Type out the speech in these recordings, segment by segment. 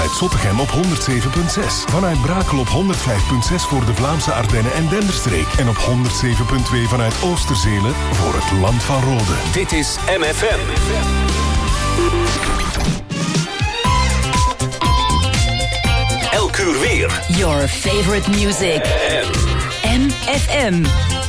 vanuit Zottegem op 107.6. Vanuit Brakel op 105.6 voor de Vlaamse Ardennen en Denderstreek. En op 107.2 vanuit Oosterzele voor het Land van Rode. Dit is MFM. Elk uur weer. Your favorite music. MFM.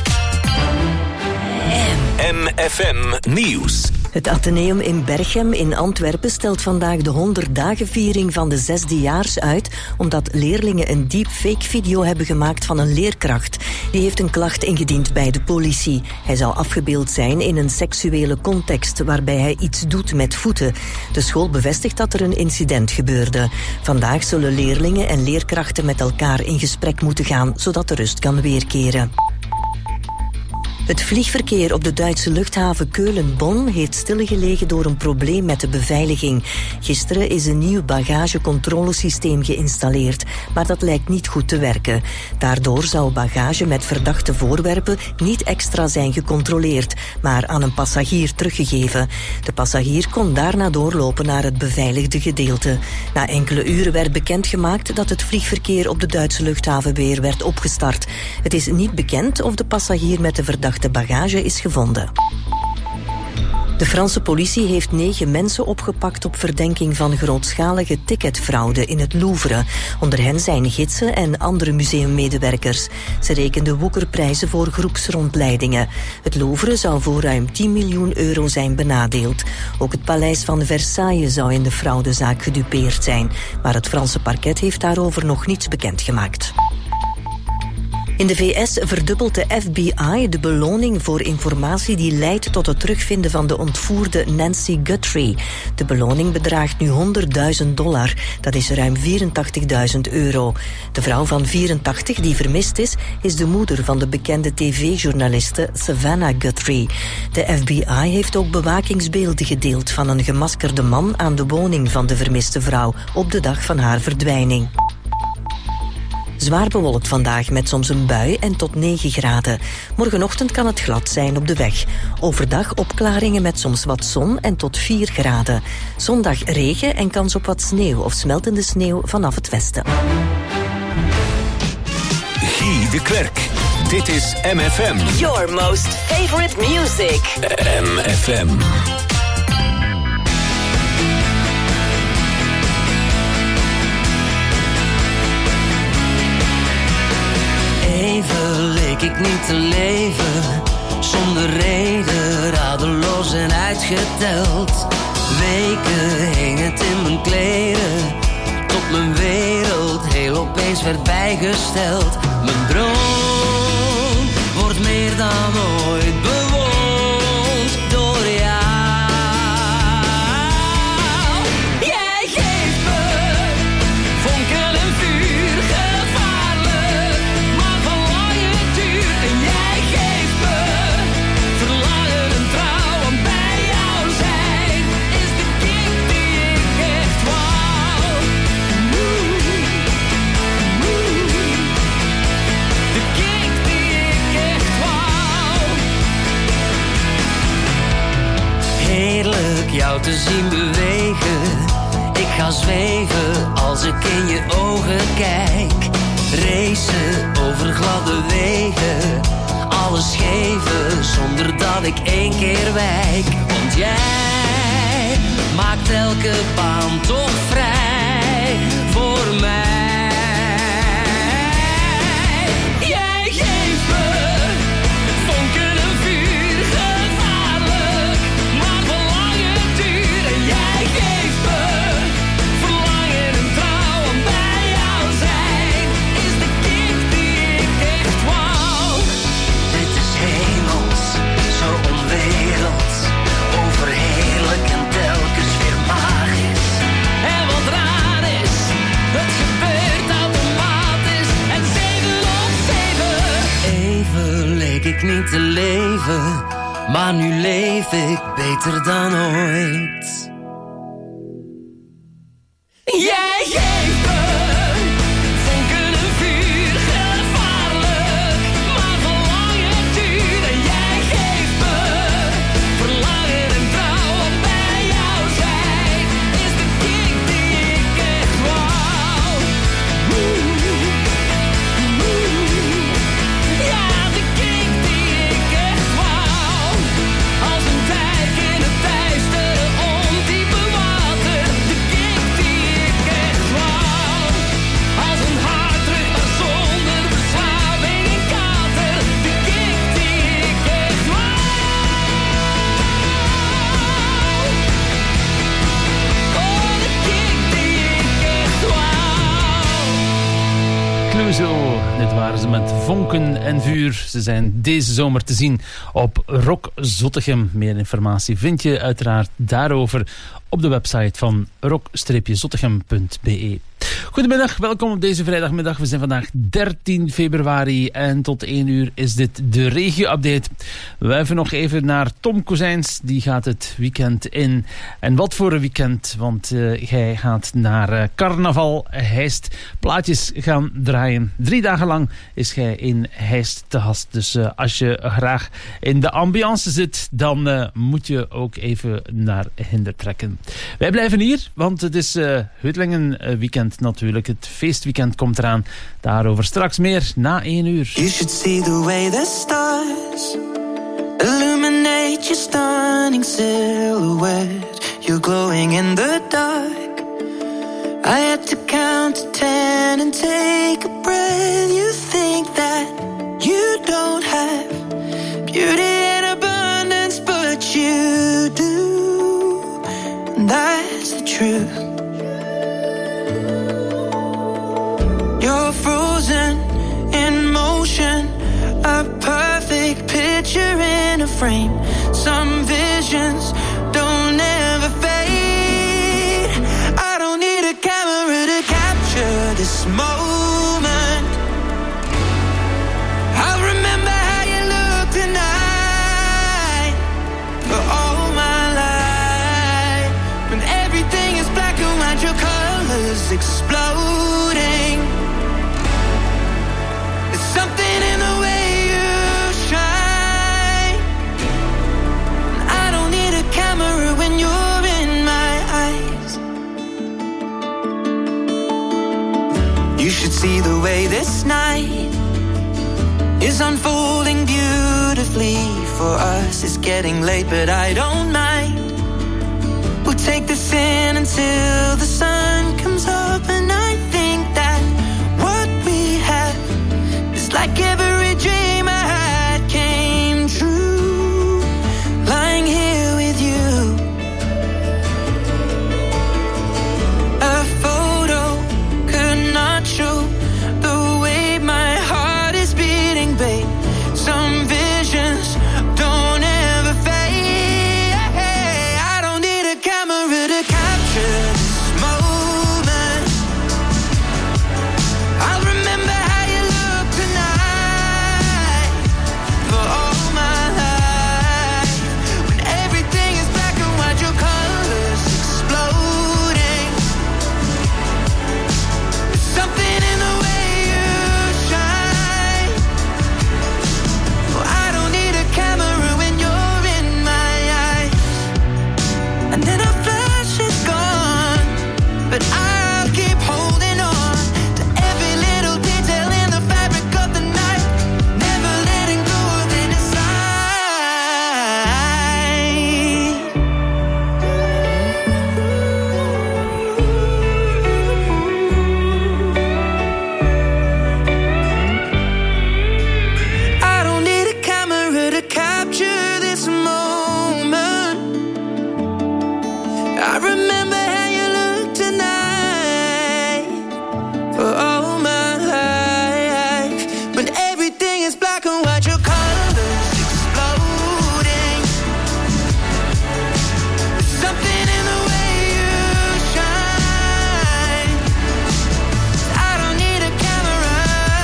MFM Nieuws. Het Atheneum in Berchem in Antwerpen stelt vandaag de 100-dagen-viering van de 6e-jaars uit, omdat leerlingen een deepfake-video hebben gemaakt van een leerkracht. Die heeft een klacht ingediend bij de politie. Hij zou afgebeeld zijn in een seksuele context, waarbij hij iets doet met voeten. De school bevestigt dat er een incident gebeurde. Vandaag zullen leerlingen en leerkrachten met elkaar in gesprek moeten gaan, zodat de rust kan weerkeren. Het vliegverkeer op de Duitse luchthaven Keulen-Bonn heeft stilgelegen door een probleem met de beveiliging. Gisteren is een nieuw bagagecontrolesysteem geïnstalleerd, maar dat lijkt niet goed te werken. Daardoor zou bagage met verdachte voorwerpen niet extra zijn gecontroleerd, maar aan een passagier teruggegeven. De passagier kon daarna doorlopen naar het beveiligde gedeelte. Na enkele uren werd bekendgemaakt dat het vliegverkeer op de Duitse luchthaven weer werd opgestart. Het is niet bekend of de passagier met de verdachte bagage is gevonden. De Franse politie heeft 9 mensen opgepakt op verdenking van grootschalige ticketfraude in het Louvre. Onder hen zijn gidsen en andere museummedewerkers. Ze rekenden woekerprijzen voor groepsrondleidingen. Het Louvre zou voor ruim 10 miljoen euro zijn benadeeld. Ook het paleis van Versailles zou in de fraudezaak gedupeerd zijn. Maar het Franse parket heeft daarover nog niets bekendgemaakt. In de VS verdubbelt de FBI de beloning voor informatie die leidt tot het terugvinden van de ontvoerde Nancy Guthrie. De beloning bedraagt nu $100.000. Dat is ruim €84.000. De vrouw van 84 die vermist is de moeder van de bekende tv-journaliste Savannah Guthrie. De FBI heeft ook bewakingsbeelden gedeeld van een gemaskerde man aan de woning van de vermiste vrouw op de dag van haar verdwijning. Zwaar bewolkt vandaag met soms een bui en tot 9 graden. Morgenochtend kan het glad zijn op de weg. Overdag opklaringen met soms wat zon en tot 4 graden. Zondag regen en kans op wat sneeuw of smeltende sneeuw vanaf het westen. Guy de Klerk. Dit is MFM. Your most favorite music. MFM. Even leek ik niet te leven, zonder reden, radeloos en uitgeteld. Weken hing het in mijn kleren, tot mijn wereld heel opeens werd bijgesteld. Mijn droom wordt meer dan ooit bewoond door jou. Jij geeft me vonken en vuur, gevaarlijk, maar verlangen duurt. En jij geeft me verlangen en trouw, en bij jou zijn is de kick die ik echt wou. De kick die ik echt wou. Heerlijk jou te zien bewegen. Ik ga zweven als ik in je ogen kijk. Racen over gladde wegen. Alles geven zonder dat ik 1 keer wijk. Want jij maakt elke baan toch vrij voor mij. Jij geeft me vonken en vuur, gevaarlijk, maar verlangen duur. En jij geeft me verlangen en trouw, en bij jou zijn is de kick die ik echt wou. Dit is hemels, zo onwerelds, overheerlijk en telkens weer magisch. En wat raar is, het gebeurt automatisch. En 7 op 7. Even leek ik niet te leven, maar nu leef ik beter dan ooit. Jij geeft me vonken en vuur, gevaarlijk, maar verlangen duur. En jij geeft me verlangen en trouw, en bij jou zijn is de kick die ik echt wou. Sowieso. Dit waren ze met Vonken en Vuur. Ze zijn deze zomer te zien op Rock Zottegem. Meer informatie vind je uiteraard daarover op de website van rock-zottegem.be. Goedemiddag, welkom op deze vrijdagmiddag. We zijn vandaag 13 februari en tot 1 uur is dit de regio-update. We wuiven nog even naar Tom Kozijns. Die gaat het weekend in. En wat voor een weekend, want hij gaat naar Carnaval Heist. Plaatjes gaan draaien. 3 dagen lang is hij in Heist te gast. Dus als je graag in de ambiance zit, dan moet je ook even naar Hinder trekken. Wij blijven hier, want het is Huitlingen weekend natuurlijk. Het feestweekend komt eraan. Daarover straks meer na 1 uur. You should see the way the stars illuminate your stunning silhouette. You're glowing in the dark. I had to count to 10 and take a breath. You think that you don't have beauty in abundance, but you do. And that's the truth. You're frozen in motion, a perfect picture in a frame. Some visions don't ever fade. I don't need a camera to capture this moment. I'll remember how you look tonight for all my life. When everything is black and white, your colors exploding. Something in the way you shine. I don't need a camera when you're in my eyes. You should see the way this night is unfolding beautifully. For us it's getting late, but I don't mind. We'll take this in until the sun comes up. And I think that what we have, like every dream I had came true, lying here with you. A photo could not show the way my heart is beating, babe. Some visions don't ever fade. I don't need a camera to capture this moment. I'll remember how you look tonight for all my life. When everything is black and white, your colors exploding. There's something in the way you shine. Oh, I don't need a camera when you're in my eyes. And then a flash is gone, but I'll keep holding on to every little detail in the fabric of the night, never letting go of it inside. I don't need a camera to capture this moment. I remember how you look tonight for all my life. When everything is black and white, your colors exploding. There's something in the way you shine. I don't need a camera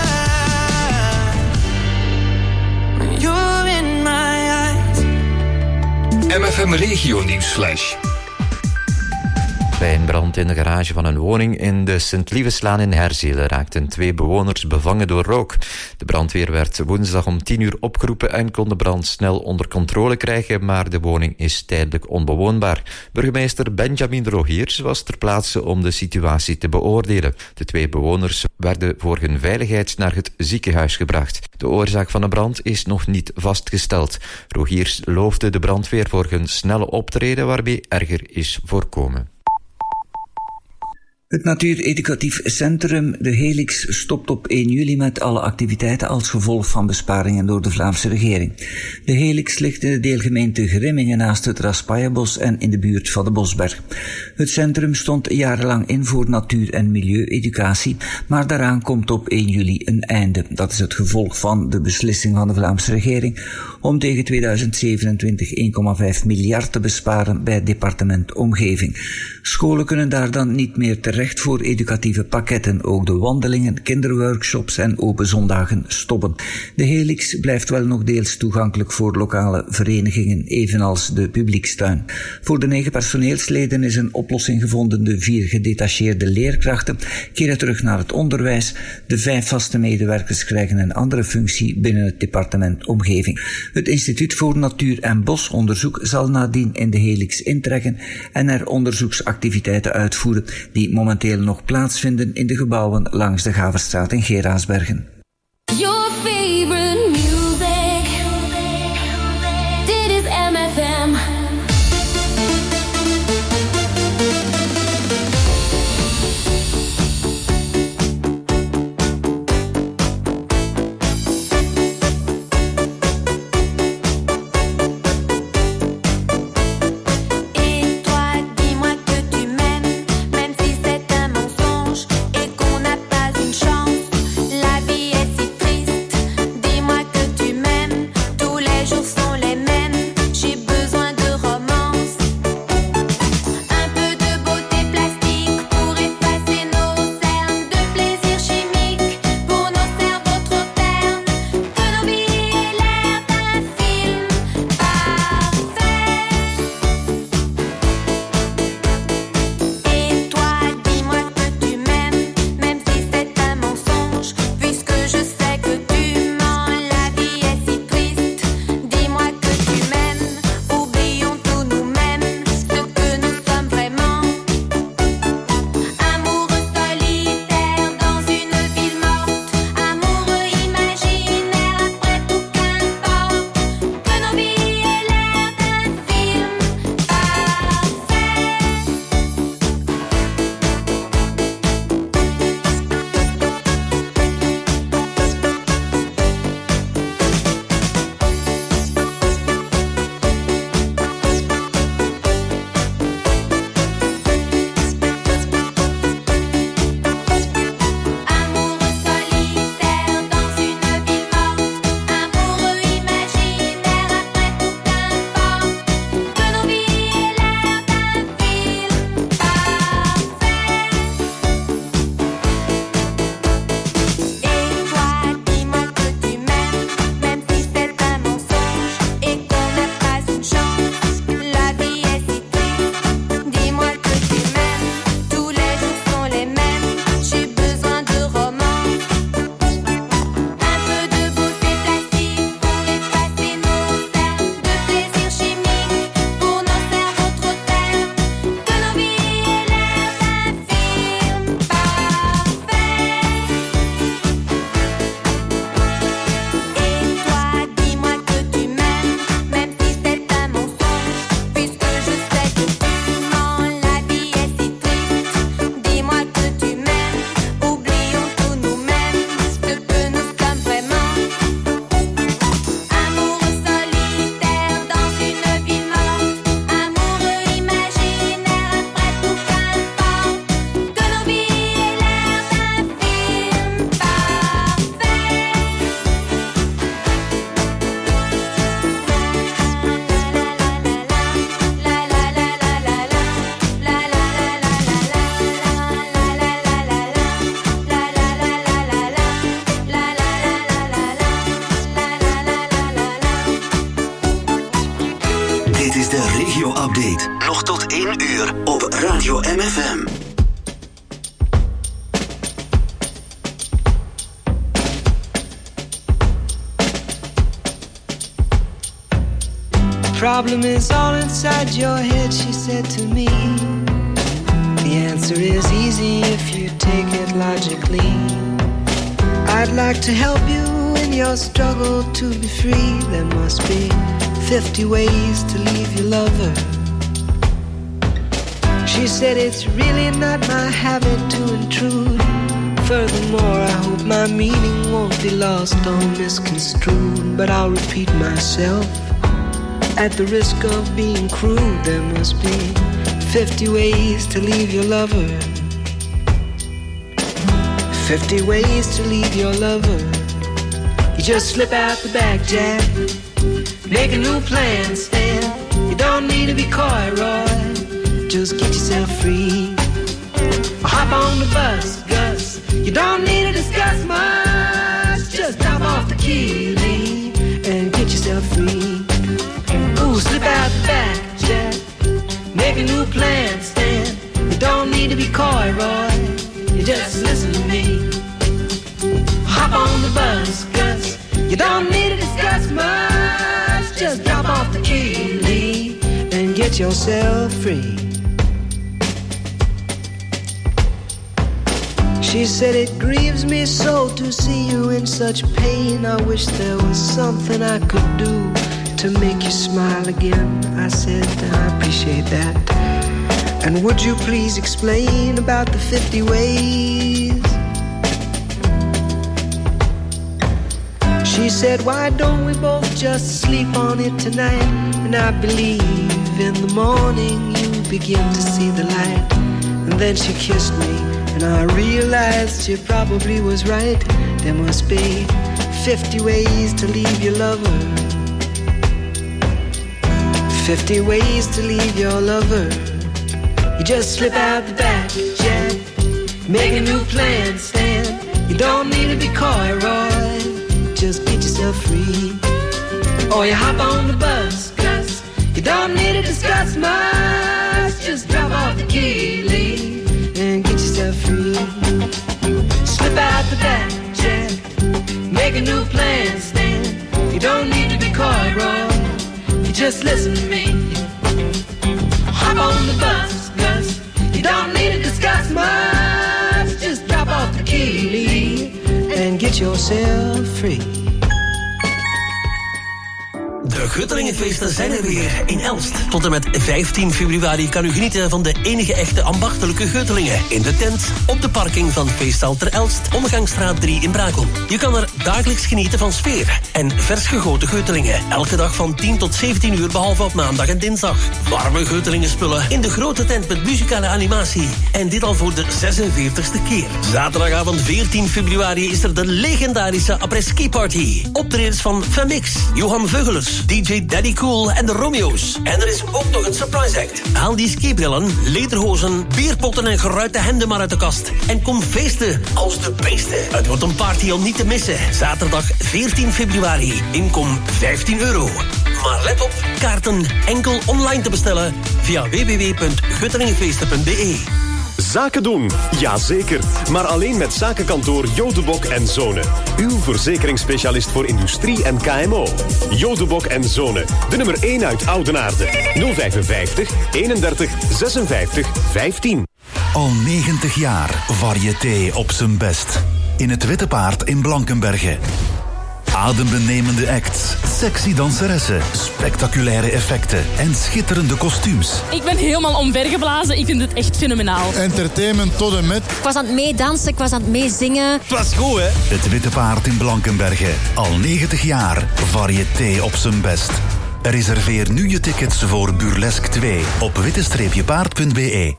when you're in my eyes. MFM Regio Nieuwsflash. Bij een brand in de garage van een woning in de Sint-Lieveslaan in Herzelen raakten 2 bewoners bevangen door rook. De brandweer werd woensdag om 10 uur opgeroepen en kon de brand snel onder controle krijgen, maar de woning is tijdelijk onbewoonbaar. Burgemeester Benjamin Rogiers was ter plaatse om de situatie te beoordelen. De 2 bewoners werden voor hun veiligheid naar het ziekenhuis gebracht. De oorzaak van de brand is nog niet vastgesteld. Rogiers loofde de brandweer voor hun snelle optreden waarmee erger is voorkomen. Het Natuureducatief Centrum De Helix stopt op 1 juli met alle activiteiten als gevolg van besparingen door de Vlaamse regering. De Helix ligt in de deelgemeente Grimmingen naast het Raspaillebos en in de buurt van de Bosberg. Het centrum stond jarenlang in voor natuur- en milieueducatie, maar daaraan komt op 1 juli een einde. Dat is het gevolg van de beslissing van de Vlaamse regering om tegen 2027 1,5 miljard te besparen bij het departement Omgeving. Scholen kunnen daar dan niet meer terecht voor educatieve pakketten. Ook de wandelingen, kinderworkshops en open zondagen stoppen. De Helix blijft wel nog deels toegankelijk voor lokale verenigingen, evenals de publiekstuin. Voor de 9 personeelsleden is een oplossing gevonden. De 4 gedetacheerde leerkrachten keren terug naar het onderwijs. De 5 vaste medewerkers krijgen een andere functie binnen het departement Omgeving. Het Instituut voor Natuur- en Bosonderzoek zal nadien in de Helix intrekken en er onderzoeksactiviteiten uitvoeren die momenteel nog plaatsvinden in de gebouwen langs de Gaverstraat in Geraardsbergen. Your favorite music. Dit is MFM. regio-update. Nog tot 1 uur op Radio MFM. Problem is all inside your head, she said to me. The answer is easy if you take it logically. I'd like to help you in your struggle to be free. There must be 50 ways to leave your lover. She She said it's really not my habit to intrude. Furthermore, I hope my meaning won't be lost or misconstrued. But I'll repeat myself at the risk of being crude. There must be 50 ways to leave your lover. 50 ways to leave your lover. You just slip out the back, Jack. Make a new plan, Stan. You don't need to be coy, Roy. Just get yourself free. Hop on the bus, Gus. You don't need to discuss much. Just drop off the key, Lee, and get yourself free. Ooh, slip out the back, Jack. Make a new plan, Stan. You don't need to be coy, Roy. You just listen to me. Hop on the bus, Gus. You don't need to discuss much. Just drop off the key, Lee, and get yourself free. She said it grieves me so to see you in such pain. I wish there was something I could do to make you smile again. I said I appreciate that. And would you please explain about the 50 ways? She said, why don't we both just sleep on it tonight? And I believe in the morning you begin to see the light. And then she kissed me, and I realized she probably was right. There must be 50 ways to leave your lover. 50 ways to leave your lover. You just slip out the back, Jack. Make a new plan, Stan. You don't need to be coy, Roy. Just get yourself free. Or you hop on the bus, Gus. You don't need to discuss much. Just drop off the key, Lee, and get yourself free. Slip out the back, Jack. Make a new plan, Stan. You don't need to be coy, Roy. You just listen to me. Hop on the bus, Gus. You don't need to discuss much. Just drop off the key, Lee, and get yourself free. De Guttelingenfeesten zijn er weer in Elst. Tot en met 15 februari kan u genieten van de enige echte ambachtelijke Guttelingen. In de tent, op de parking van Feestzaal ter Elst, Omgangsstraat 3 in Brakel. Je kan er dagelijks genieten van sfeer en vers gegoten Guttelingen. Elke dag van 10 tot 17 uur, behalve op maandag en dinsdag. Warme Guttelingenspullen in de grote tent met muzikale animatie. En dit al voor de 46e keer. Zaterdagavond 14 februari is er de legendarische après-ski party. Optredens van Femix, Johan Veugelers, DJ Daddy Cool en de Romeo's. En er is ook nog een surprise act. Haal die skibrillen, lederhozen, bierpotten en geruite hemden maar uit de kast. En kom feesten als de beesten. Het wordt een party om niet te missen. Zaterdag 14 februari. Inkom €15. Maar let op, kaarten enkel online te bestellen via www.guttelingenfeesten.be. Zaken doen, jazeker. Maar alleen met zakenkantoor Jodebok en Zonen. Uw verzekeringsspecialist voor industrie en KMO. Jodebok en Zonen, de nummer 1 uit Oudenaarde. 055 31 56 15. Al 90 jaar variété op zijn best. In het Witte Paard in Blankenberge. Adembenemende acts, sexy danseressen, spectaculaire effecten en schitterende kostuums. Ik ben helemaal omvergeblazen, ik vind het echt fenomenaal. Entertainment tot en met. Ik was aan het meedansen, ik was aan het meezingen. Het was goed, hè? Het Witte Paard in Blankenberge. Al 90 jaar variété op zijn best. Reserveer nu je tickets voor Burlesque 2 op witte-paard.be.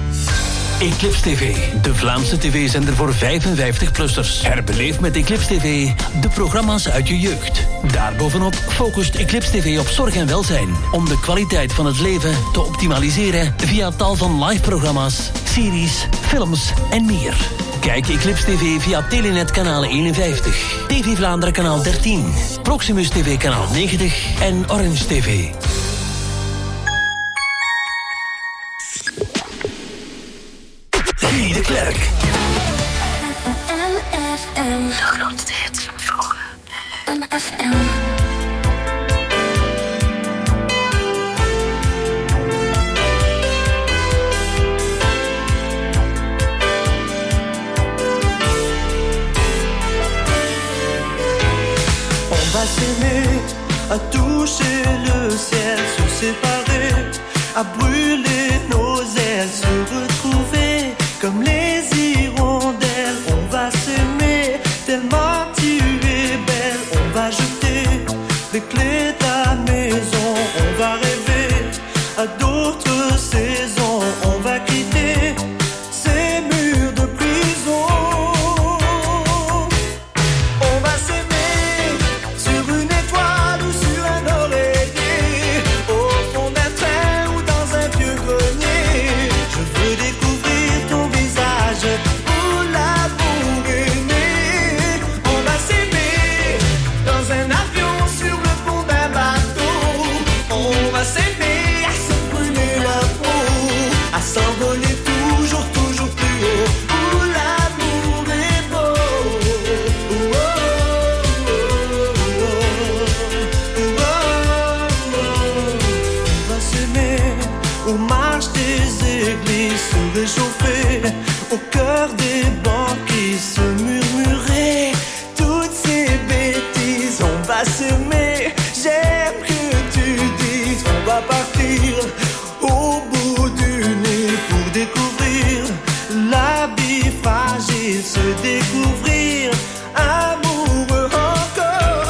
Eclipse TV, de Vlaamse tv-zender voor 55-plussers. Herbeleef met Eclipse TV de programma's uit je jeugd. Daarbovenop focust Eclipse TV op zorg en welzijn. Om de kwaliteit van het leven te optimaliseren via tal van live-programma's, series, films en meer. Kijk Eclipse TV via Telenet kanaal 51, TV Vlaanderen kanaal 13, Proximus TV kanaal 90 en Orange TV. Guy de Klerk. MFM. De grootste hits van vroeger. MFM. On va s'aimer, à toucher le ciel, se séparer, à brûler nos ailes. belle, se retrouver comme les hirondelles. On va s'aimer tellement tu es belle. On va jeter les clés de la maison. On va rêver à d'autres saisons. On va quitter ces murs de prison. On va s'aimer sur une étoile ou sur un oreiller, au fond d'un train ou dans un vieux grenier. Je veux découvrir ton visage où l'amour est né. On va s'aimer dans un avion sur le pont d'un bateau. On va s'aimer à se brûler la peau, à s'envoler toujours, toujours plus haut, où l'amour est beau. Oh, oh, oh, oh, oh, oh. On va s'aimer aux marches des églises, se réchauffer au cœur des banquises, se murmurer toutes ces bêtises. On va s'aimer, j'aime que tu dises. On va partir au bout du nez pour découvrir la vie fragile, se découvrir amoureux encore.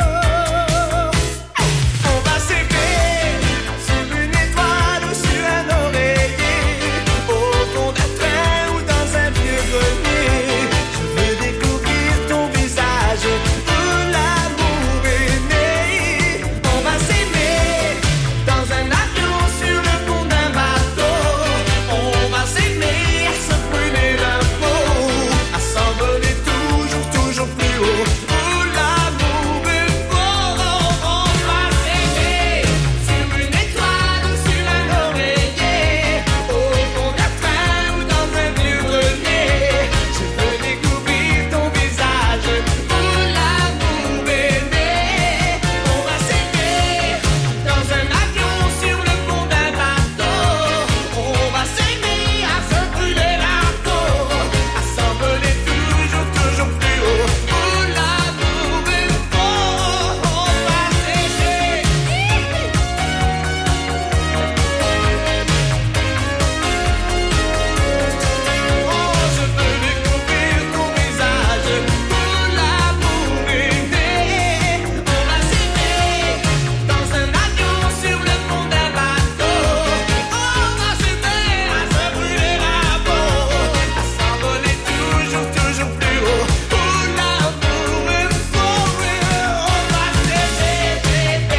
On va s'aimer sur une étoile ou sur un oreiller, au fond d'un train ou dans un vieux grenier. Je veux découvrir ton visage où l'amour est né. On va s'aimer dans un avion sur le pont d'un bateau. On va s'aimer à se brûler la peau, à s'envoler toujours, toujours plus haut, où l'amour est beau. On va s'aimer sur une étoile ou sur un oreiller, au fond d'un train ou dans un vieux grenier. Je veux découvrir ton visage où l'amour est né. On va s'aimer dans un avion sur le pont d'un bateau. On va s'aimer à se brûler la peau, à s'envoler toujours, toujours plus haut, où l'amour est beau. On va s'aimer. Oh, je veux découvrir ton visage où l'amour est né. On va s'aimer dans un avion sur le pont d'un bateau. On va s'aimer à se brûler la peau, à s'envoler toujours, toujours plus haut, où l'amour est beau. On va s'aimer.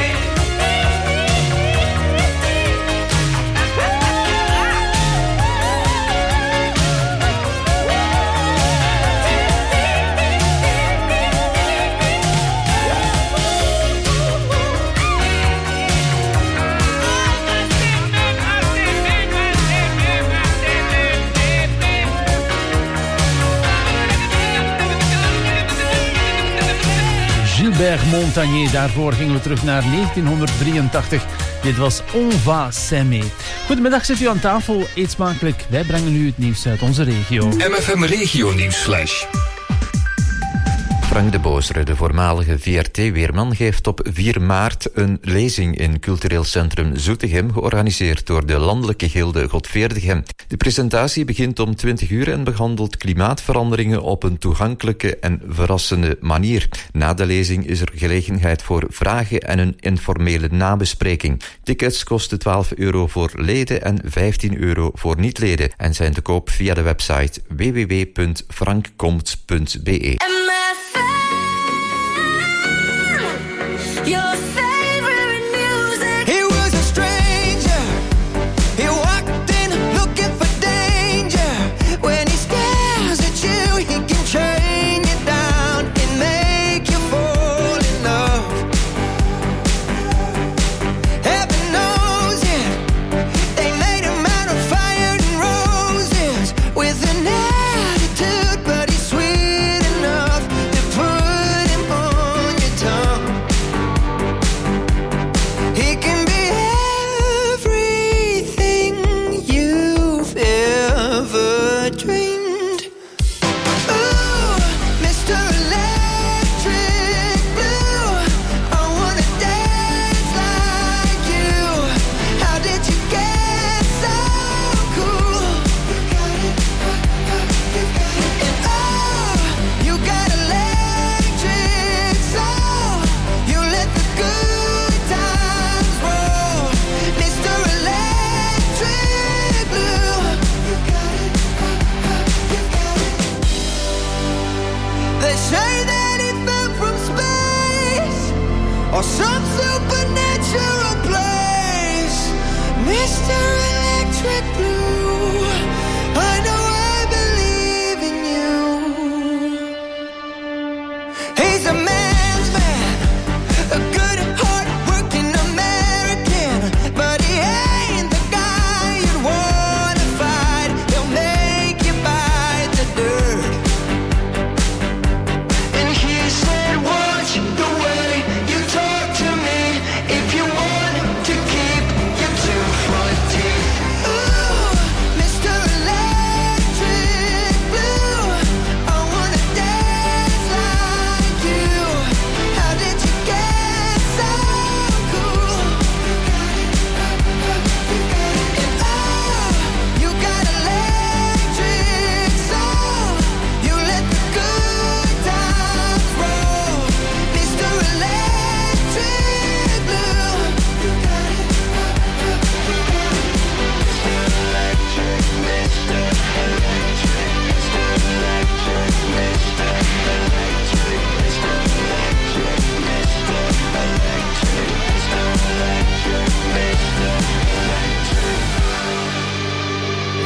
Gilbert Montagnier, daarvoor gingen we terug naar 1983. Dit was On va s'aimer. Goedemiddag, zit u aan tafel. Eet smakelijk. Wij brengen u het nieuws uit onze regio. MFM Regio Nieuwsflash. Frank de Boosre, de voormalige VRT-weerman, geeft op 4 maart een lezing in cultureel centrum Zoetegem, georganiseerd door de Landelijke Gilde Godveerdegem. De presentatie begint om 20 uur en behandelt klimaatveranderingen op een toegankelijke en verrassende manier. Na de lezing is er gelegenheid voor vragen en een informele nabespreking. Tickets kosten €12 voor leden en €15 voor niet-leden en zijn te koop via de website www.frankkomt.be. Your favorite music. He was a stranger. He walked in looking for danger. When he stares at you, he can train you down and make you fall in love. Heaven knows it. They made him out of fire and roses, with an attitude, but he's sweet enough.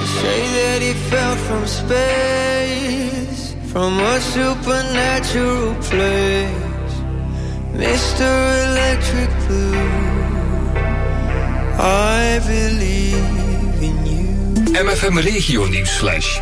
say that he fell from space, from a supernatural place. Mr. Electric Blue, I believe in you. MFM Regio Nieuwsflash.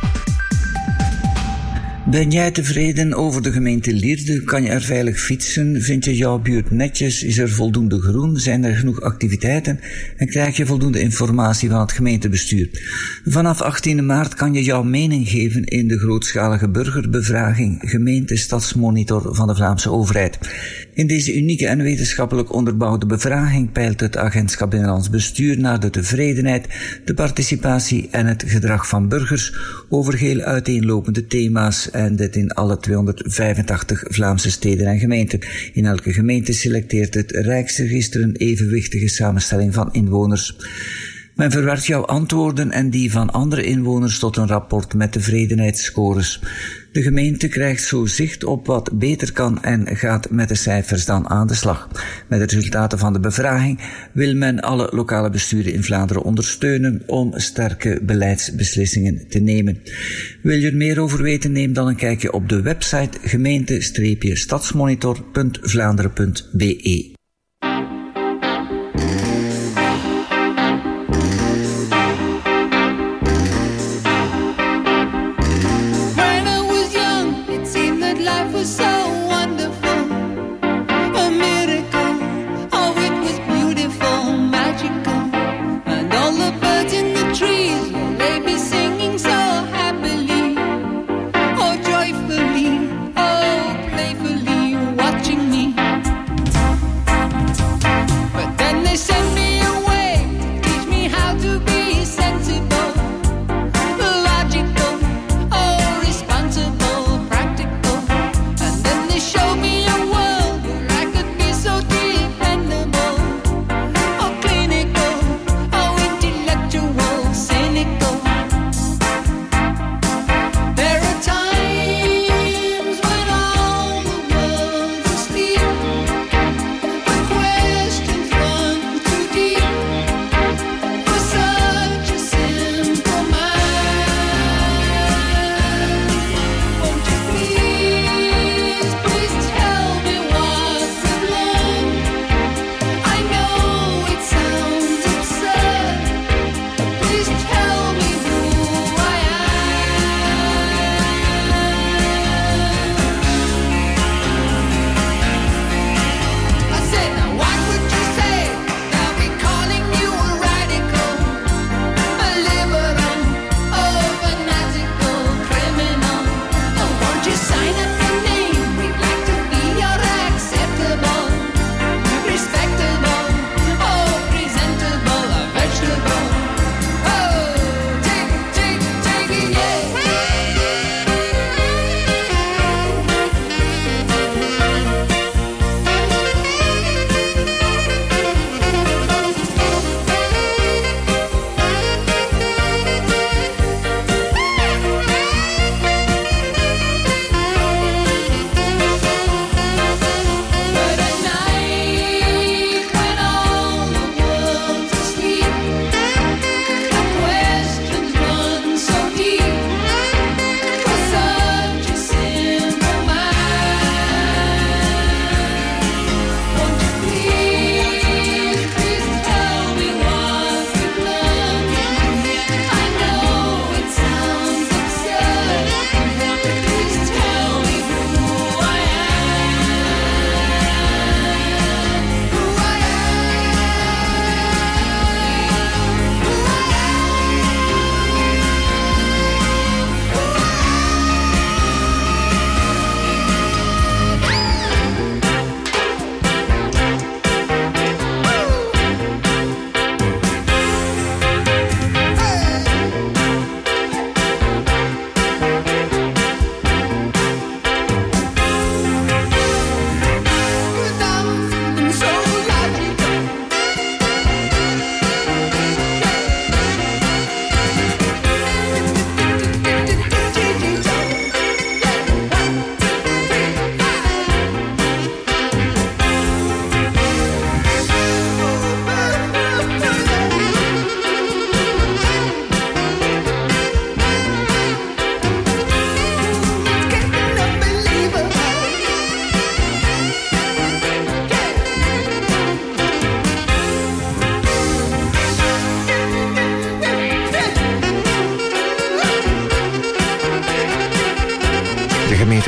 Ben jij tevreden over de gemeente Lierde? Kan je er veilig fietsen? Vind je jouw buurt netjes? Is er voldoende groen? Zijn er genoeg activiteiten? En krijg je voldoende informatie van het gemeentebestuur? Vanaf 18 maart kan je jouw mening geven in de grootschalige burgerbevraging Gemeente-Stadsmonitor van de Vlaamse overheid. In deze unieke en wetenschappelijk onderbouwde bevraging peilt het agentschap Binnenlands Bestuur naar de tevredenheid, de participatie en het gedrag van burgers over heel uiteenlopende thema's, en dit in alle 285 Vlaamse steden en gemeenten. In elke gemeente selecteert het Rijksregister een evenwichtige samenstelling van inwoners. Men verwerkt jouw antwoorden en die van andere inwoners tot een rapport met tevredenheidsscores. De gemeente krijgt zo zicht op wat beter kan en gaat met de cijfers dan aan de slag. Met de resultaten van de bevraging wil men alle lokale besturen in Vlaanderen ondersteunen om sterke beleidsbeslissingen te nemen. Wil je er meer over weten? Neem dan een kijkje op de website gemeente-stadsmonitor.vlaanderen.be.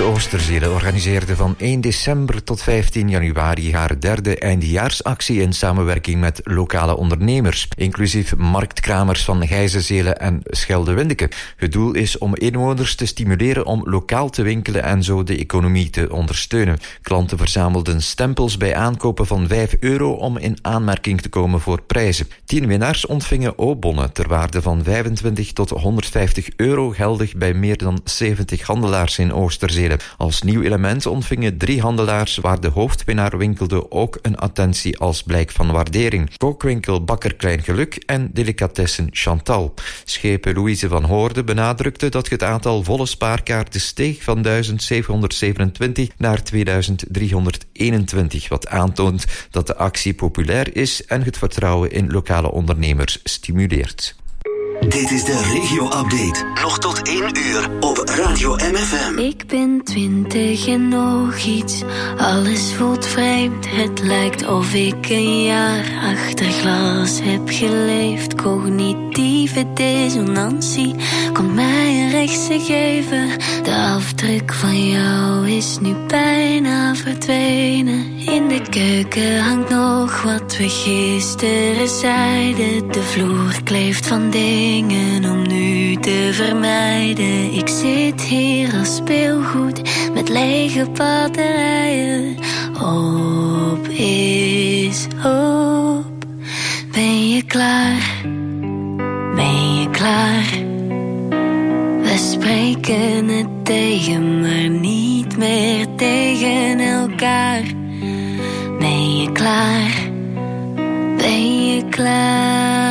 Gemeente Oosterzele organiseerde van 1 december tot 15 januari haar derde eindejaarsactie in samenwerking met lokale ondernemers, inclusief marktkramers van Gijzenzele en Schelde-Windeke. Het doel is om inwoners te stimuleren om lokaal te winkelen en zo de economie te ondersteunen. Klanten verzamelden stempels bij aankopen van €5 om in aanmerking te komen voor prijzen. 10 winnaars ontvingen O-bonnen ter waarde van €25 tot €150, geldig bij meer dan 70 handelaars in Oosterzele. Als nieuw element ontvingen 3 handelaars waar de hoofdwinnaar winkelde ook een attentie als blijk van waardering. Kookwinkel Bakker Klein Geluk en delicatessen Chantal. Schepen Louise van Hoorde benadrukte dat het aantal volle spaarkaarten steeg van 1727 naar 2321, wat aantoont dat de actie populair is en het vertrouwen in lokale ondernemers stimuleert. Dit is de regio-update. Nog tot 1 uur op Radio MFM. Ik ben 20 en nog iets. Alles voelt vreemd. Het lijkt of ik een jaar achter glas heb geleefd. Cognitieve dissonantie komt mij een rechtse geven. De afdruk van jou is nu bijna verdwenen. In de keuken hangt nog wat we gisteren zeiden. De vloer kleeft van dingen om nu te vermijden. Ik zit hier als speelgoed met lege batterijen. Op is op. Ben je klaar? Ben je klaar? We spreken het tegen, maar niet meer tegen elkaar. Ben je klaar? Ben je klaar?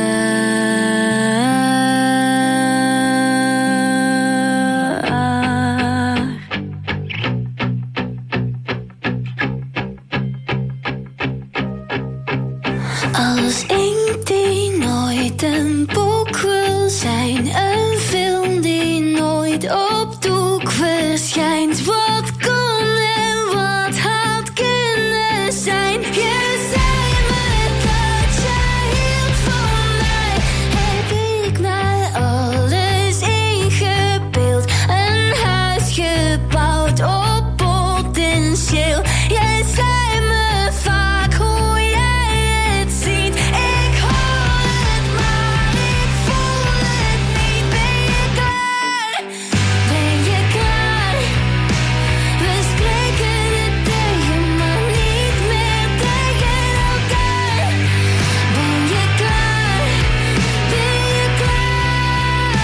Als één die nooit een boek wil zijn, een film die nooit op doek verschijnt. Wat kon en wat had kunnen zijn? Je zei me dat jij hield van mij. Heb ik mij alles ingebeeld? Een huis gebouwd op potentieel. Jij zei me vaak hoe jij het ziet. Ik hoor het, maar ik voel het niet. Ben je klaar? Ben je klaar? We spreken het tegen, maar niet meer tegen elkaar. Ben je klaar? Ben je klaar?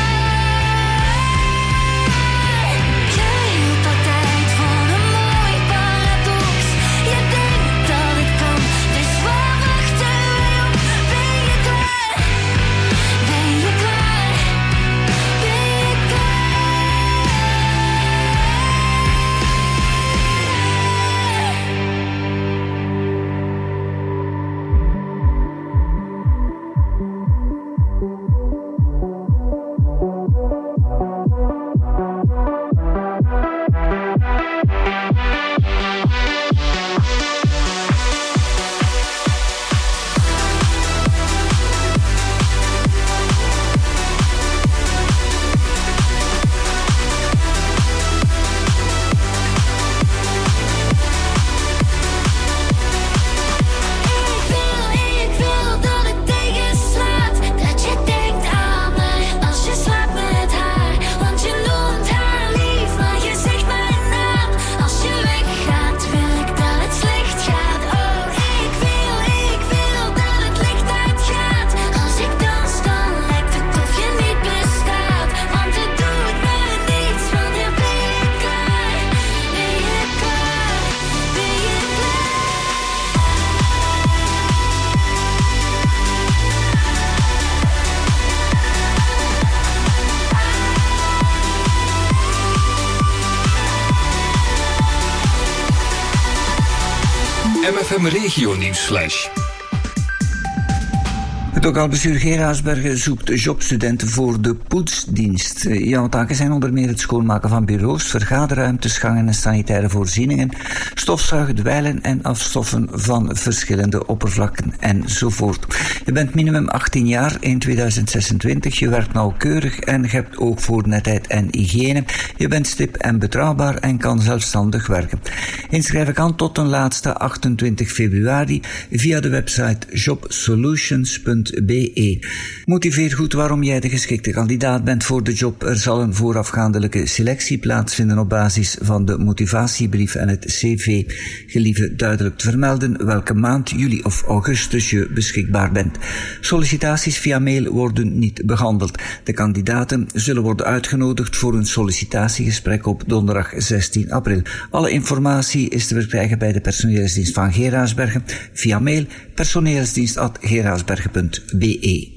Jij hield altijd van een mooi paradox. Je denkt dat het kan, dus waar wachten we op? Ben je klaar? Ben je klaar? Ben je Ik wil dat het tegenslaat. Dat je denkt aan mij als je slaapt met haar. Want je noemt haar lief, maar je zegt mijn naam. Als je weggaat, wil ik dat het slecht gaat. Oh, ik wil dat het licht uitgaat. Als ik dans, dan lijkt het of je niet bestaat. Want het doet me niets, want dan ben je klaar. Ben je klaar? Ben je klaar? MFM Regio Nieuwsflash. Het lokaal bestuur Geraardsbergen zoekt jobstudenten voor de poetsdienst. Jouw taken zijn onder meer het schoonmaken van bureaus, vergaderruimtes, gangen en sanitaire voorzieningen, stofzuigen, dweilen en afstoffen van verschillende oppervlakken enzovoort. Je bent minimum 18 jaar in 2026, je werkt nauwkeurig en je hebt oog voor netheid en hygiëne. Je bent stip en betrouwbaar en kan zelfstandig werken. Inschrijven kan tot ten laatste 28 februari via de website jobsolutions.be. Motiveer goed waarom jij de geschikte kandidaat bent voor de job. Er zal een voorafgaandelijke selectie plaatsvinden op basis van de motivatiebrief en het cv. Gelieve duidelijk te vermelden welke maand, juli of augustus, je beschikbaar bent. Sollicitaties via mail worden niet behandeld. De kandidaten zullen worden uitgenodigd voor een sollicitatiegesprek op donderdag 16 april. Alle informatie is te verkrijgen bij de personeelsdienst van Geraardsbergen via mail personeelsdienst@geraardsbergen.be.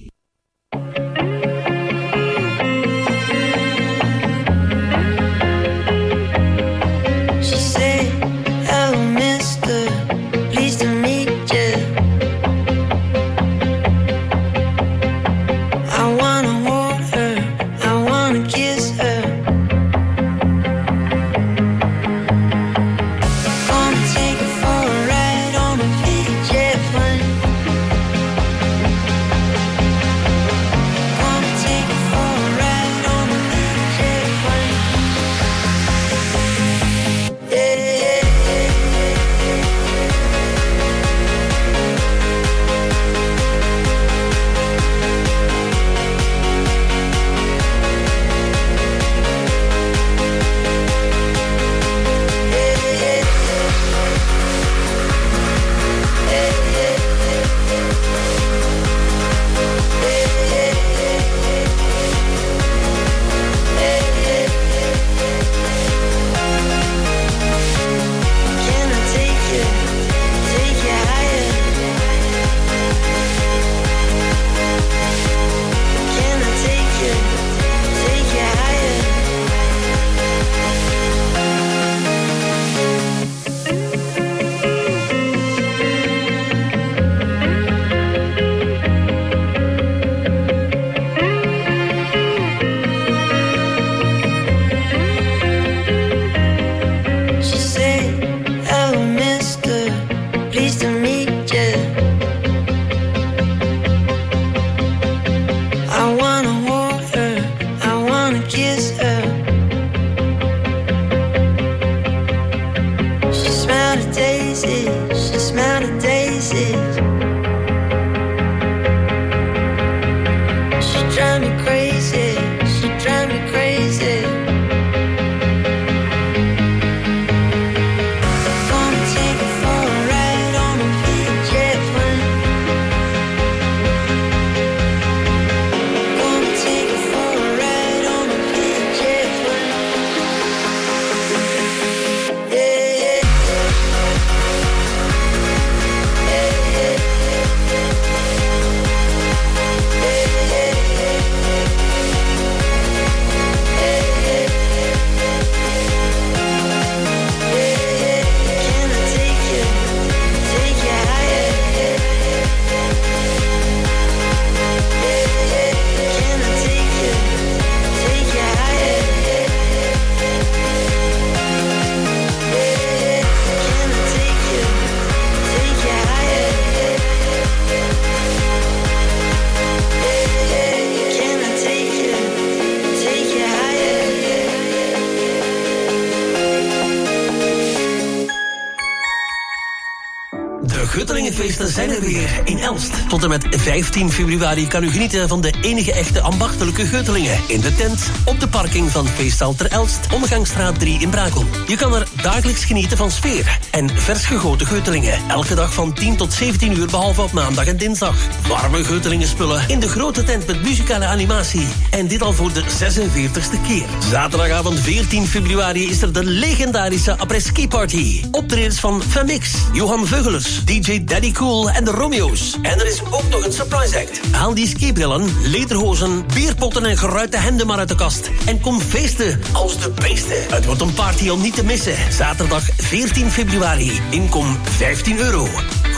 Guttelingenfeesten zijn er weer in Elst. Tot en met 15 februari kan u genieten van de enige echte ambachtelijke Guttelingen. In de tent, op de parking van Feesthal ter Elst, Omgangsstraat 3 in Brakel. Je kan er dagelijks genieten van sfeer en vers gegoten Guttelingen. Elke dag van 10 tot 17 uur, behalve op maandag en dinsdag. Warme Guttelingenspullen in de grote tent met muzikale animatie. En dit al voor de 46e keer. Zaterdagavond 14 februari is er de legendarische après-ski party. Optredens van Femix, Johan Veugelers, DJ Daddy Cool en de Romeo's. En er is ook nog een surprise act. Haal die skibrillen, lederhozen, bierpotten en geruite hemden maar uit de kast. En kom feesten als de beesten. Het wordt een party om niet te missen. Zaterdag 14 februari. Inkom €15.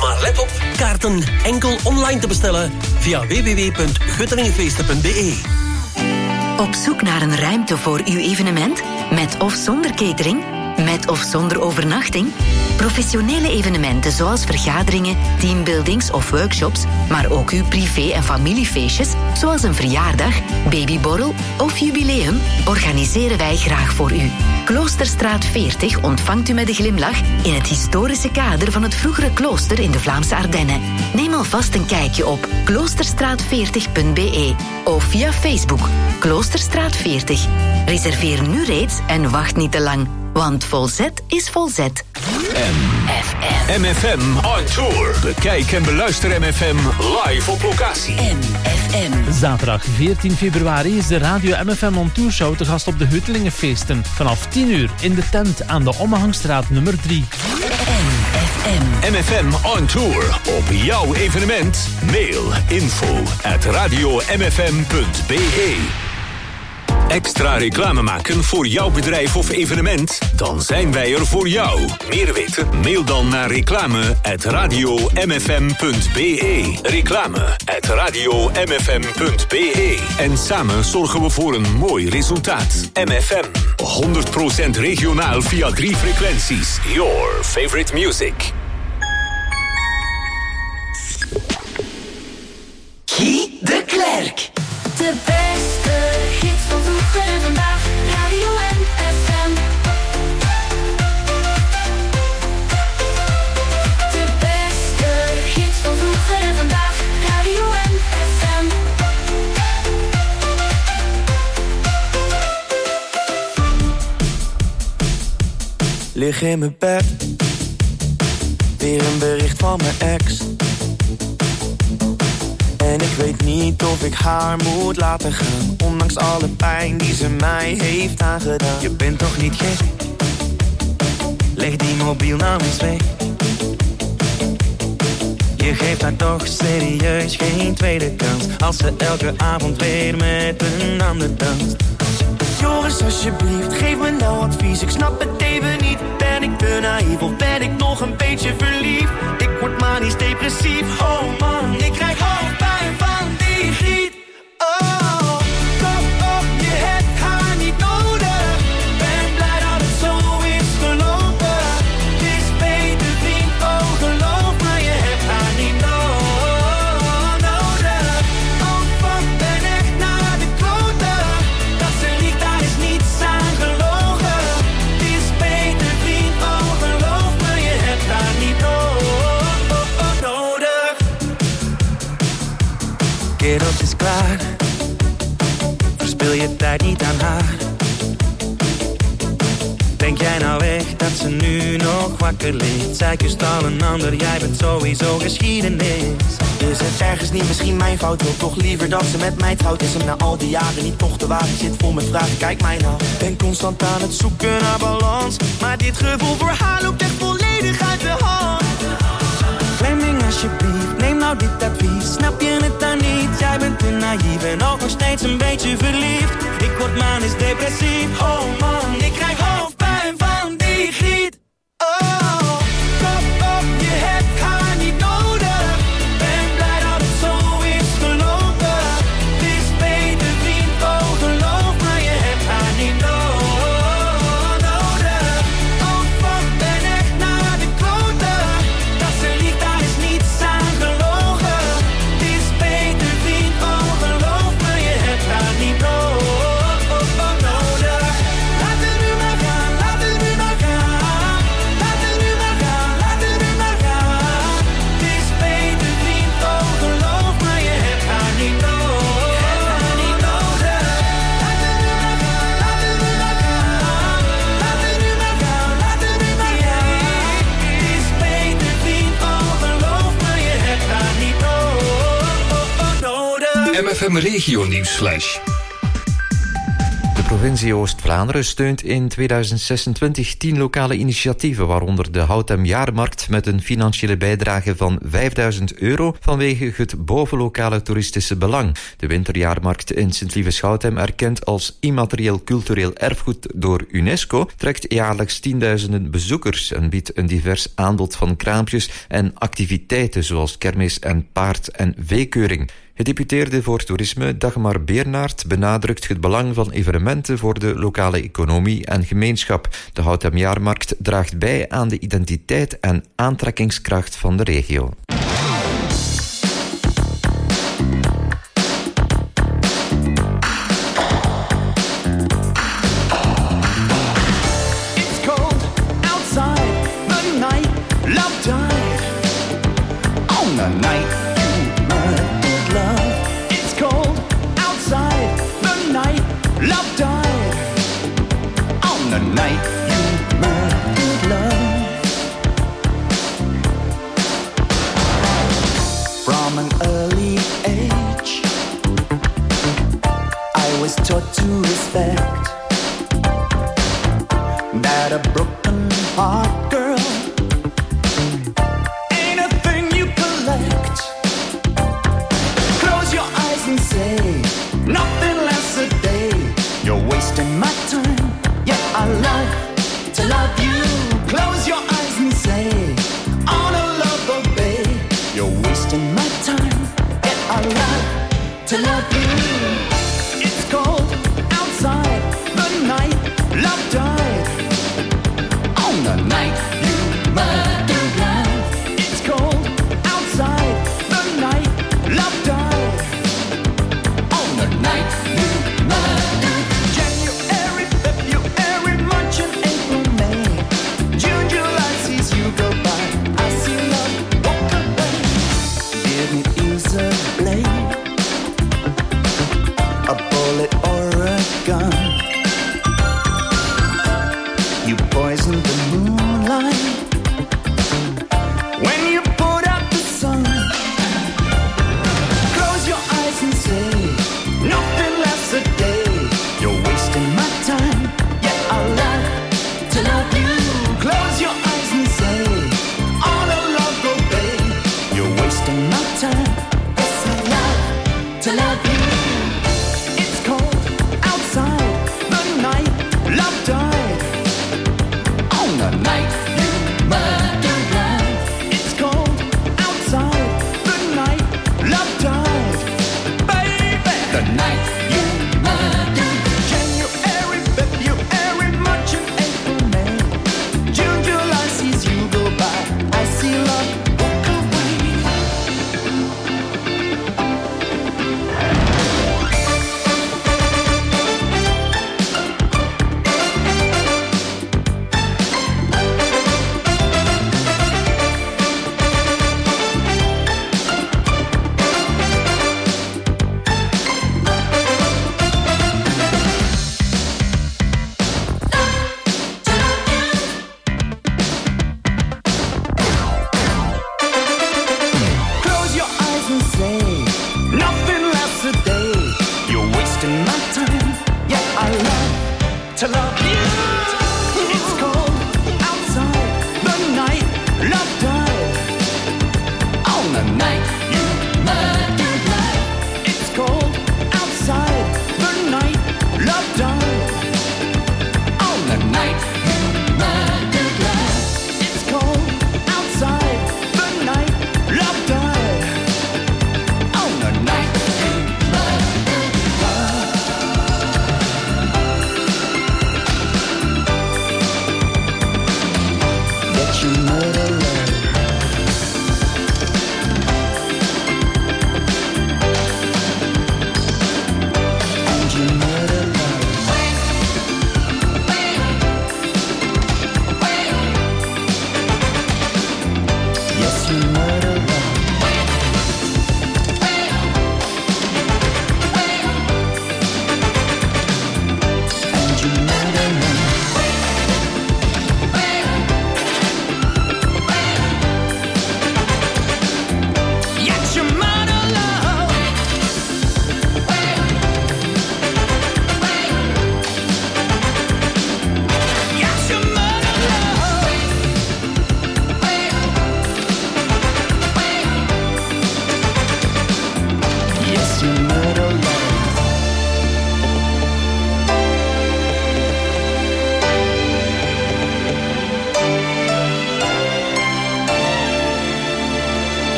Maar let op, kaarten enkel online te bestellen via www.guttelingenfeesten.be. Op zoek naar een ruimte voor uw evenement? Met of zonder catering? Met of zonder overnachting? Professionele evenementen zoals vergaderingen, teambuildings of workshops, maar ook uw privé- en familiefeestjes, zoals een verjaardag, babyborrel of jubileum, organiseren wij graag voor u. Kloosterstraat 40 ontvangt u met een glimlach in het historische kader van het vroegere klooster in de Vlaamse Ardennen. Neem alvast een kijkje op kloosterstraat40.be of via Facebook Kloosterstraat 40. Reserveer nu reeds en wacht niet te lang, want Volzet is Volzet. MFM on tour. Bekijk en beluister MFM live op locatie. MFM. Zaterdag 14 februari is de Radio MFM On Tour Show te gast op de Huttelingenfeesten. Vanaf 10 uur in de tent aan de Ommehangstraat nummer 3. MFM on tour. Op jouw evenement. Mail info@radiomfm.be. Extra reclame maken voor jouw bedrijf of evenement? Dan zijn wij er voor jou. Meer weten? Mail dan naar reclame@radiomfm.be. Reclame@radiomfm.be. En samen zorgen we voor een mooi resultaat. MFM. 100% regionaal via 3 frequenties. Your favorite music. Guy de Klerk. De beste hits van vroeger en vandaag. Radio MFM. De beste hits van vroeger en vandaag. Radio MFM. Lig in mijn bed. Weer een bericht van mijn ex. En ik weet niet of ik haar moet laten gaan, ondanks alle pijn die ze mij heeft aangedaan. Je bent toch niet gek? Leg die mobiel nou eens weg. Je geeft haar toch serieus geen tweede kans, als ze elke avond weer met een ander danst. Joris, alsjeblieft, geef me nou advies. Ik snap het even niet. Ben ik te naïef of ben ik nog een beetje verliefd? Ik word manisch depressief. Oh man, ik krijg hoofdpijn van die griet. Oh, kom op, je hebt haar niet nodig. Ben blij dat het zo is gelopen. Het is beter vriend, oh geloof me, je hebt haar niet nodig. Oh fuck, ben echt naar de kloten. Dat ze liegt, daar is niets aan gelogen. Het is beter vriend, oh geloof me, je hebt haar niet nodig. Kerels is klaar, verspil je tijd niet aan haar. Denk jij nou echt dat ze nu nog wakker ligt? Zij kust al een ander, jij bent sowieso geschiedenis. Is het ergens niet misschien mijn fout? Wil toch liever dat ze met mij trouwt? Is hem na al die jaren niet toch te waar? Ik zit vol met vragen, kijk mij nou. Ben constant aan het zoeken naar balans, maar dit gevoel voor haar loopt echt volledig uit de hand. Fleming alsjeblieft, neem nou dit advies. Snap je het dan niet? Jij bent te naïef en ook nog steeds een beetje verliefd. Ik word manisch depressief. Oh man, ik krijg hoofdpijn van die griet. Oh, kom op, je hebt haar niet nodig. Ben blij dat het zo is gelopen. Het is beter vriend, oh geloof me, je hebt haar niet nodig. Oh fuck, ben echt naar de kloten. Dat ze liegt, daar is niets aan gelogen. Het is beter vriend, oh geloof me, je hebt haar niet nodig. Laat het nu maar gaan, laat het nu maar gaan. Laat het nu maar gaan, laat het nu maar gaan. Het is beter vriend, oh geloof me, je hebt haar niet nodig. Laat het nu maar gaan, laat het nu maar gaan. Laat het nu maar gaan, laat het nu maar gaan. Het is beter vriend, oh geloof me, je hebt haar niet nodig. MFM Regio Nieuwsflash. De provincie Oost-Vlaanderen steunt in 2026 10 lokale initiatieven, waaronder de Houtem Jaarmarkt met een financiële bijdrage van €5.000 vanwege het bovenlokale toeristische belang. De Winterjaarmarkt in Sint-Lieve-Schouten, erkend als immaterieel cultureel erfgoed door UNESCO, trekt jaarlijks tienduizenden bezoekers en biedt een divers aanbod van kraampjes en activiteiten zoals kermis en paard- en veekeuring. Gedeputeerde voor toerisme Dagmar Beernaert benadrukt het belang van evenementen voor de lokale economie en gemeenschap. De Houtem Jaarmarkt draagt bij aan de identiteit en aantrekkingskracht van de regio. Taught to respect that a broken heart, girl, ain't a thing you collect. Close your eyes and say nothing lasts a day. You're wasting my time. Yeah, I love to love you. Close your eyes and say on a love obey. You're wasting my time. Yeah, I love to love you. It's cold outside, the night love died on the night.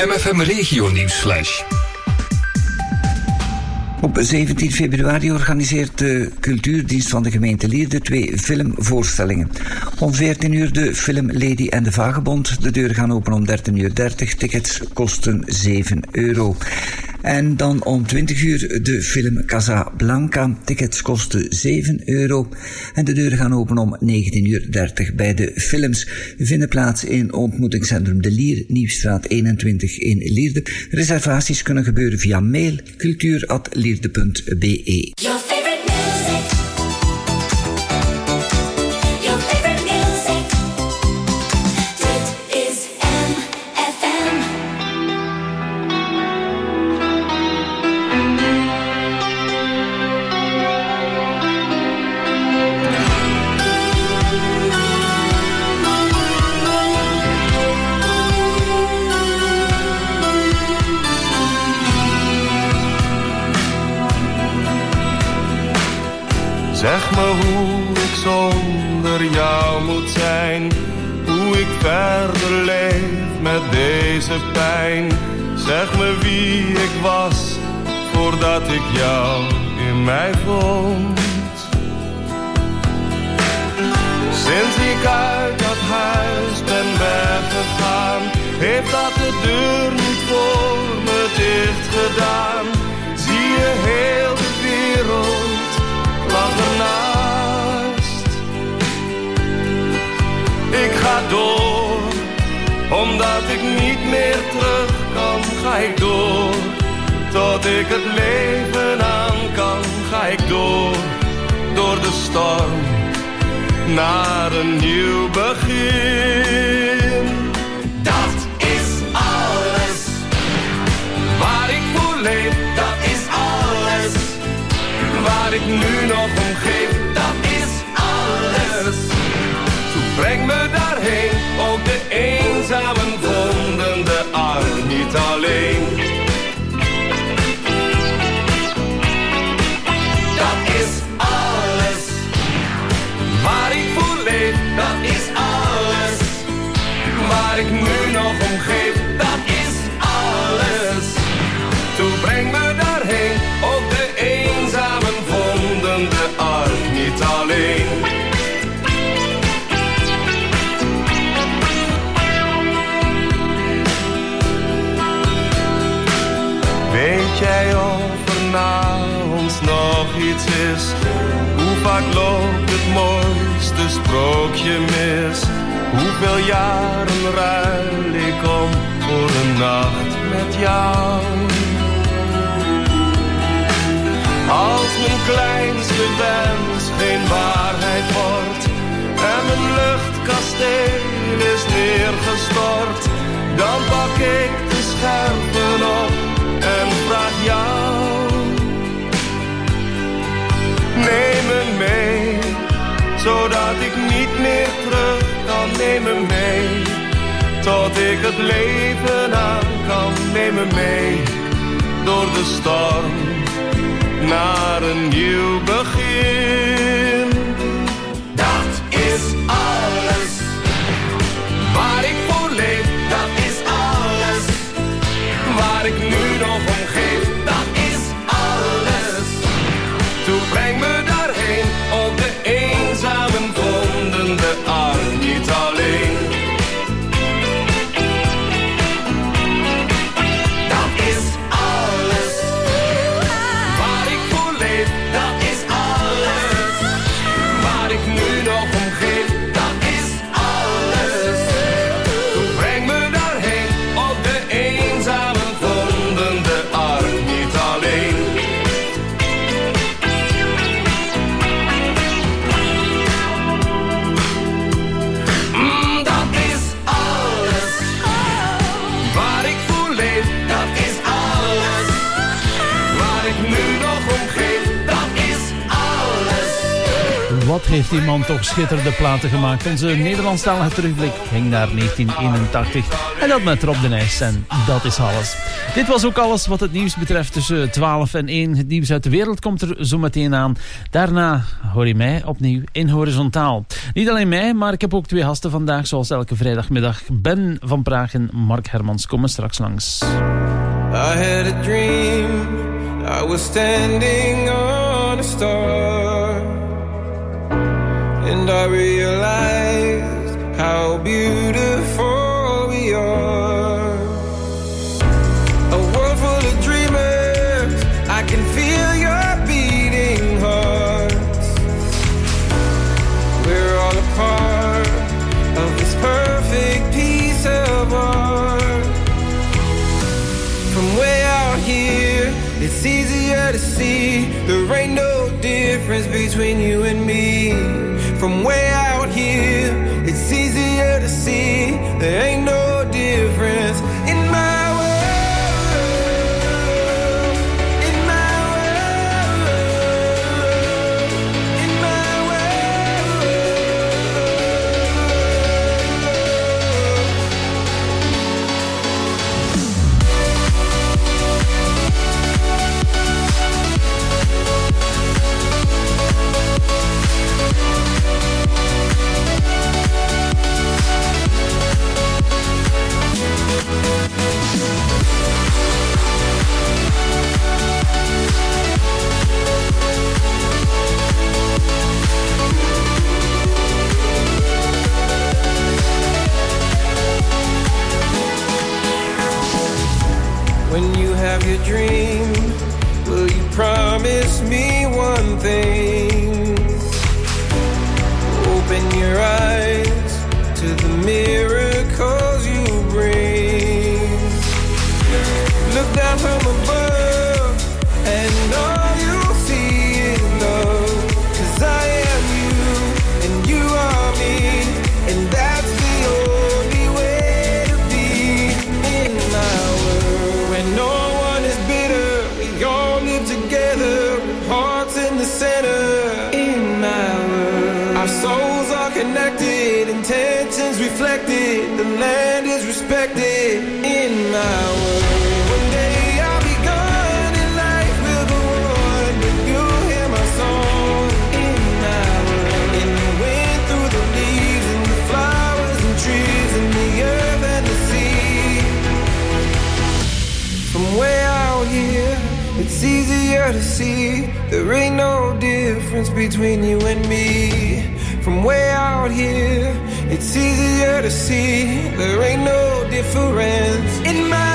MFM Regio Nieuwsflash. Op 17 februari organiseert de cultuurdienst van de gemeente Lierde 2 filmvoorstellingen. Om 14 uur de film Lady en de Vagebond. De deuren gaan open om 13:30 uur. Tickets kosten €7. En dan om 20 uur de film Casablanca. Tickets kosten €7. En de deuren gaan open om 19:30 uur. Beide films vinden plaats in ontmoetingscentrum De Lier, Nieuwstraat 21 in Lierde. Reservaties kunnen gebeuren via mail cultuur@lierde.be. Zeg me hoe ik zonder jou moet zijn, hoe ik verder leef met deze pijn. Zeg me wie ik was, voordat ik jou in mij vond. Sinds ik uit dat huis ben weggegaan, heeft dat de deur niet voor me dicht gedaan. Zie je heel de wereld lag ernaast. Ik ga door, omdat ik niet meer terug kan. Ga ik door, tot ik het leven aan kan. Ga ik door, door de storm, naar een nieuw begin. Dat is alles, waar ik voor leef, dat is alles. Waar ik nu nog om geef, dat is alles. Toen breng me daarheen, ook de eenzamen vonden de arm niet alleen. Dat is alles, waar ik voor leef, dat is alles. Waar ik nu nog om geef, dat is alles. Toen breng me daarheen, ook de eenzamen vonden de ark niet alleen. Weet jij of er na ons nog iets is? Hoe vaak loopt het mooiste sprookje mis? Hoeveel jaren ruil ik om voor een nacht met jou? Als mijn kleinste wens geen waarheid wordt en mijn luchtkasteel is neergestort, dan pak ik de scherpen op en vraag jou. Neem me mee, zodat ik niet meer terug kan. Neem me mee, tot ik het leven aan kan. Neem me mee, door de storm, naar een nieuw begin. Dat is alles, waar ik voor leef, dat is alles. Waar ik nu nog om geef, dat is alles. Toen breng me daarheen, ook de eenzamen vonden de arm niet alleen. Dat is alles, waar ik voor leef, dat is alles. Waar ik nu nog om geef, dat is alles. Toen breng me daarheen, ook de eenzamen vonden de arm heeft die man toch schitterende platen gemaakt. Onze Nederlandstalige terugblik ging naar 1981. En dat met Rob de Nijs. En dat is alles. Dit was ook alles wat het nieuws betreft tussen 12 en 1. Het nieuws uit de wereld komt er zo meteen aan. Daarna hoor je mij opnieuw in Horizontaal. Niet alleen mij, maar ik heb ook 2 gasten vandaag. Zoals elke vrijdagmiddag. Ben van Praag en Mark Hermans komen straks langs. I had a dream, I was standing on a star, and I realized how beautiful we are. A world full of dreamers, I can feel your beating hearts. We're all a part of this perfect piece of art. From way out here, it's easier to see there ain't no difference between you and me. From way out here, it's easier to see there ain't no difference in my world, in my world, in my world. When you have your dream, will you promise me one thing? Open your eyes to the miracles you bring. Look down from above and all you'll see is love. 'Cause I am you and you are me, and that's the only way to be in my world. When no one is bitter, we all live together, hearts in the center. In my world, our souls are connected, intentions reflected, the land is respected. In my world, one day I'll be gone and life will go on, but you'll hear my song. In my world, in the wind, through the leaves, and the flowers and trees, and the earth and the sea. From way out here, it's easier to see there ain't no difference between you and me. From way out here, it's easier to see there ain't no difference in my